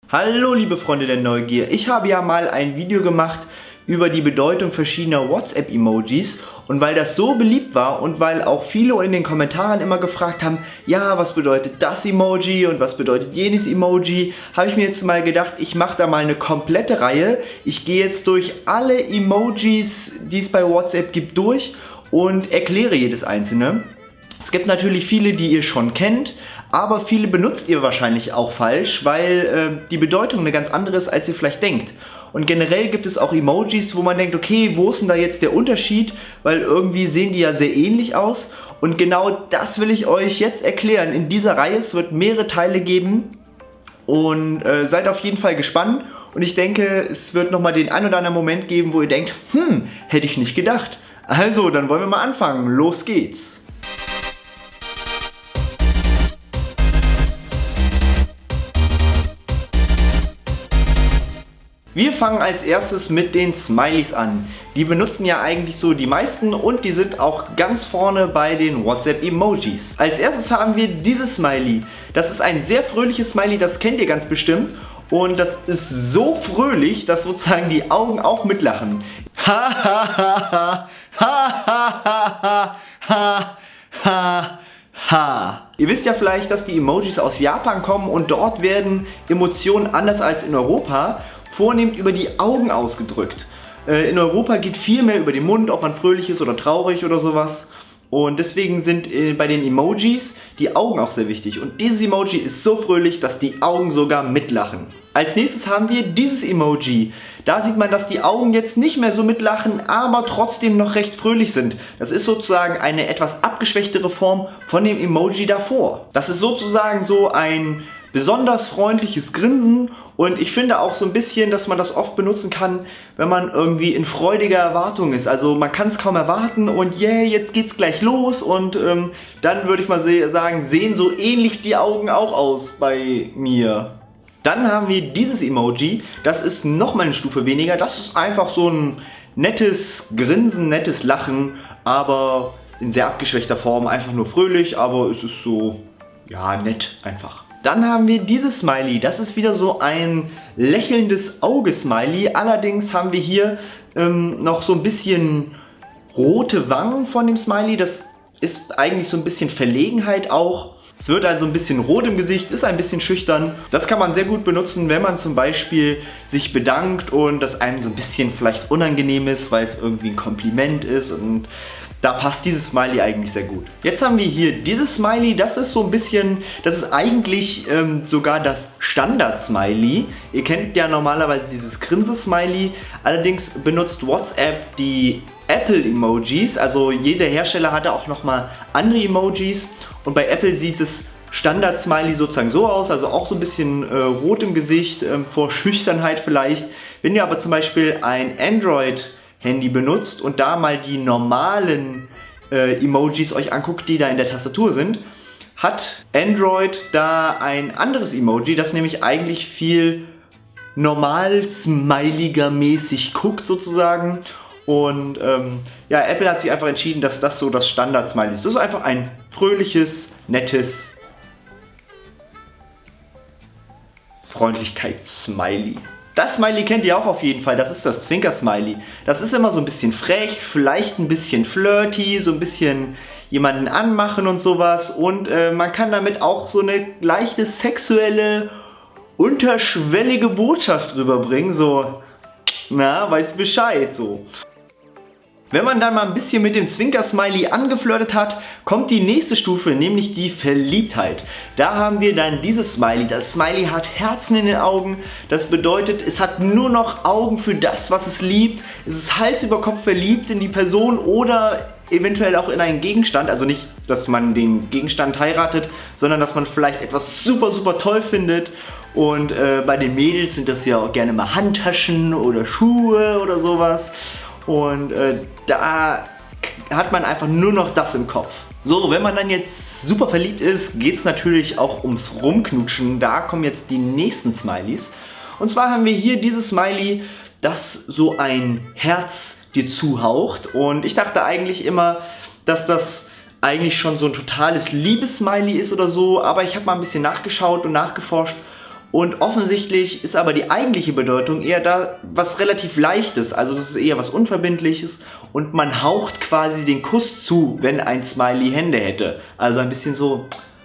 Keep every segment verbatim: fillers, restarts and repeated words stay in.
Hallo liebe Freunde der Neugier, ich habe ja mal ein Video gemacht über die Bedeutung verschiedener WhatsApp-Emojis und weil das so beliebt war und weil auch viele in den Kommentaren immer gefragt haben, ja, was bedeutet das Emoji und was bedeutet jenes Emoji, habe ich mir jetzt mal gedacht, ich mache da mal eine komplette Reihe. Ich gehe jetzt durch alle Emojis, die es bei WhatsApp gibt, durch und erkläre jedes einzelne. Es gibt natürlich viele, die ihr schon kennt, aber viele benutzt ihr wahrscheinlich auch falsch, weil äh, die Bedeutung eine ganz andere ist, als ihr vielleicht denkt. Und generell gibt es auch Emojis, wo man denkt, okay, wo ist denn da jetzt der Unterschied? Weil irgendwie sehen die ja sehr ähnlich aus. Und genau das will ich euch jetzt erklären in dieser Reihe. Es wird mehrere Teile geben und äh, seid auf jeden Fall gespannt. Und ich denke, es wird nochmal den ein oder anderen Moment geben, wo ihr denkt, hm, hätte ich nicht gedacht. Also, dann wollen wir mal anfangen. Los geht's! Wir fangen als erstes mit den Smileys an. Die benutzen ja eigentlich so die meisten und die sind auch ganz vorne bei den WhatsApp-Emojis. Als erstes haben wir dieses Smiley. Das ist ein sehr fröhliches Smiley, das kennt ihr ganz bestimmt. Und das ist so fröhlich, dass sozusagen die Augen auch mitlachen. Ha ha ha ha ha ha ha ha ha. Ihr wisst ja vielleicht, dass die Emojis aus Japan kommen und dort werden Emotionen anders als in Europa vornehmend über die Augen ausgedrückt. In Europa geht viel mehr über den Mund, ob man fröhlich ist oder traurig oder sowas. Und deswegen sind bei den Emojis die Augen auch sehr wichtig. Und dieses Emoji ist so fröhlich, dass die Augen sogar mitlachen. Als nächstes haben wir dieses Emoji. Da sieht man, dass die Augen jetzt nicht mehr so mitlachen, aber trotzdem noch recht fröhlich sind. Das ist sozusagen eine etwas abgeschwächtere Form von dem Emoji davor. Das ist sozusagen so ein besonders freundliches Grinsen und ich finde auch so ein bisschen, dass man das oft benutzen kann, wenn man irgendwie in freudiger Erwartung ist. Also man kann es kaum erwarten und yeah, jetzt geht's gleich los und ähm, dann würde ich mal sagen, sehen so ähnlich die Augen auch aus bei mir. Dann haben wir dieses Emoji, das ist nochmal eine Stufe weniger, das ist einfach so ein nettes Grinsen, nettes Lachen, aber in sehr abgeschwächter Form, einfach nur fröhlich, aber es ist so, ja, nett einfach. Dann haben wir dieses Smiley, das ist wieder so ein lächelndes Auge-Smiley, allerdings haben wir hier ähm, noch so ein bisschen rote Wangen von dem Smiley, das ist eigentlich so ein bisschen Verlegenheit auch. Es wird also ein bisschen rot im Gesicht, ist ein bisschen schüchtern. Das kann man sehr gut benutzen, wenn man zum Beispiel sich bedankt und das einem so ein bisschen vielleicht unangenehm ist, weil es irgendwie ein Kompliment ist und da passt dieses Smiley eigentlich sehr gut. Jetzt haben wir hier dieses Smiley, das ist so ein bisschen, das ist eigentlich ähm, sogar das Standard-Smiley. Ihr kennt ja normalerweise dieses Grinse-Smiley, allerdings benutzt WhatsApp die Apple-Emojis, also jeder Hersteller hatte auch nochmal andere Emojis und bei Apple sieht das Standard-Smiley sozusagen so aus, also auch so ein bisschen äh, rot im Gesicht, äh, vor Schüchternheit vielleicht. Wenn ihr aber zum Beispiel ein Android Handy benutzt und da mal die normalen äh, Emojis euch anguckt, die da in der Tastatur sind, hat Android da ein anderes Emoji, das nämlich eigentlich viel normal smiliger mäßig guckt sozusagen. Und ähm, ja, Apple hat sich einfach entschieden, dass das so das Standard-Smiley ist. Das ist einfach ein fröhliches, nettes Freundlichkeits-Smiley. Das Smiley kennt ihr auch auf jeden Fall, das ist das Zwinker-Smiley. Das ist immer so ein bisschen frech, vielleicht ein bisschen flirty, so ein bisschen jemanden anmachen und sowas. Und äh, man kann damit auch so eine leichte sexuelle, unterschwellige Botschaft rüberbringen. So, na, weiß Bescheid, so. Wenn man dann mal ein bisschen mit dem Zwinker-Smiley angeflirtet hat, kommt die nächste Stufe, nämlich die Verliebtheit. Da haben wir dann dieses Smiley. Das Smiley hat Herzen in den Augen. Das bedeutet, es hat nur noch Augen für das, was es liebt. Es ist Hals über Kopf verliebt in die Person oder eventuell auch in einen Gegenstand. Also nicht, dass man den Gegenstand heiratet, sondern dass man vielleicht etwas super, super toll findet. Und äh, bei den Mädels sind das ja auch gerne mal Handtaschen oder Schuhe oder sowas. Und äh, da hat man einfach nur noch das im Kopf. So, wenn man dann jetzt super verliebt ist, geht es natürlich auch ums Rumknutschen. Da kommen jetzt die nächsten Smileys. Und zwar haben wir hier dieses Smiley, das so ein Herz dir zuhaucht. Und ich dachte eigentlich immer, dass das eigentlich schon so ein totales Liebessmiley ist oder so. Aber ich habe mal ein bisschen nachgeschaut und nachgeforscht. Und offensichtlich ist aber die eigentliche Bedeutung eher da was relativ Leichtes. Also das ist eher was Unverbindliches und man haucht quasi den Kuss zu, wenn ein Smiley Hände hätte. Also ein bisschen so...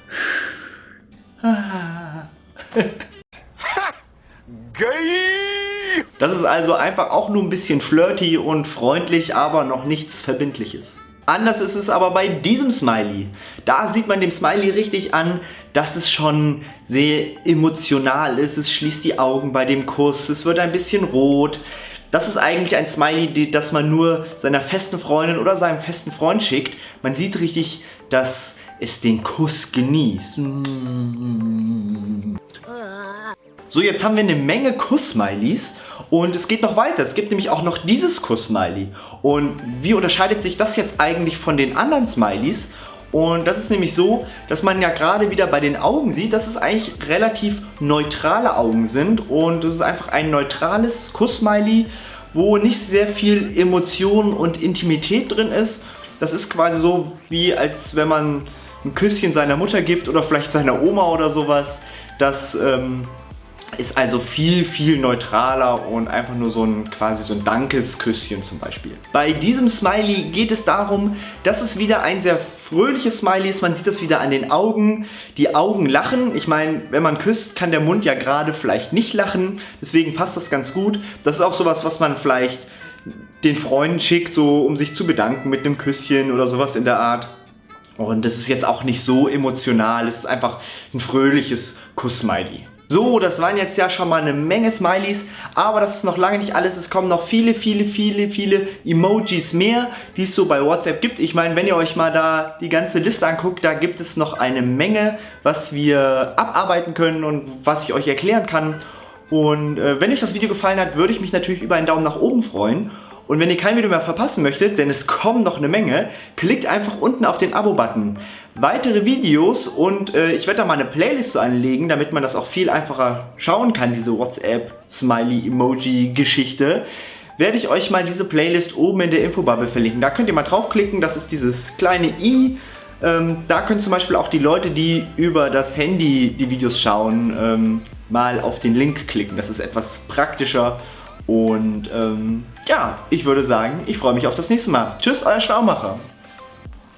Das ist also einfach auch nur ein bisschen flirty und freundlich, aber noch nichts Verbindliches. Anders ist es aber bei diesem Smiley. Da sieht man dem Smiley richtig an, dass es schon sehr emotional ist. Es schließt die Augen bei dem Kuss, es wird ein bisschen rot. Das ist eigentlich ein Smiley, das man nur seiner festen Freundin oder seinem festen Freund schickt. Man sieht richtig, dass es den Kuss genießt. So, jetzt haben wir eine Menge Kuss-Smileys und es geht noch weiter. Es gibt nämlich auch noch dieses Kuss-Smiley. Und wie unterscheidet sich das jetzt eigentlich von den anderen Smileys? Und das ist nämlich so, dass man ja gerade wieder bei den Augen sieht, dass es eigentlich relativ neutrale Augen sind. Und es ist einfach ein neutrales Kuss-Smiley, wo nicht sehr viel Emotion und Intimität drin ist. Das ist quasi so, wie als wenn man ein Küsschen seiner Mutter gibt oder vielleicht seiner Oma oder sowas. Das ähm, ist also viel, viel neutraler und einfach nur so ein quasi so ein Dankesküsschen zum Beispiel. Bei diesem Smiley geht es darum, dass es wieder ein sehr fröhliches Smiley ist. Man sieht das wieder an den Augen. Die Augen lachen. Ich meine, wenn man küsst, kann der Mund ja gerade vielleicht nicht lachen. Deswegen passt das ganz gut. Das ist auch sowas, was man vielleicht den Freunden schickt, so um sich zu bedanken mit einem Küsschen oder sowas in der Art. Und das ist jetzt auch nicht so emotional. Es ist einfach ein fröhliches Kuss-Smiley. So, das waren jetzt ja schon mal eine Menge Smileys, aber das ist noch lange nicht alles. Es kommen noch viele, viele, viele, viele Emojis mehr, die es so bei WhatsApp gibt. Ich meine, wenn ihr euch mal da die ganze Liste anguckt, da gibt es noch eine Menge, was wir abarbeiten können und was ich euch erklären kann. Und äh, wenn euch das Video gefallen hat, würde ich mich natürlich über einen Daumen nach oben freuen. Und wenn ihr kein Video mehr verpassen möchtet, denn es kommen noch eine Menge, klickt einfach unten auf den Abo-Button. Weitere Videos und äh, ich werde da mal eine Playlist so anlegen, damit man das auch viel einfacher schauen kann, diese WhatsApp-Smiley-Emoji-Geschichte. Werde ich euch mal diese Playlist oben in der Infobubble verlinken. Da könnt ihr mal draufklicken, das ist dieses kleine i. Ähm, da können zum Beispiel auch die Leute, die über das Handy die Videos schauen, ähm, mal auf den Link klicken. Das ist etwas praktischer. Und ähm, ja, ich würde sagen, ich freue mich auf das nächste Mal. Tschüss, euer Schlaumacher.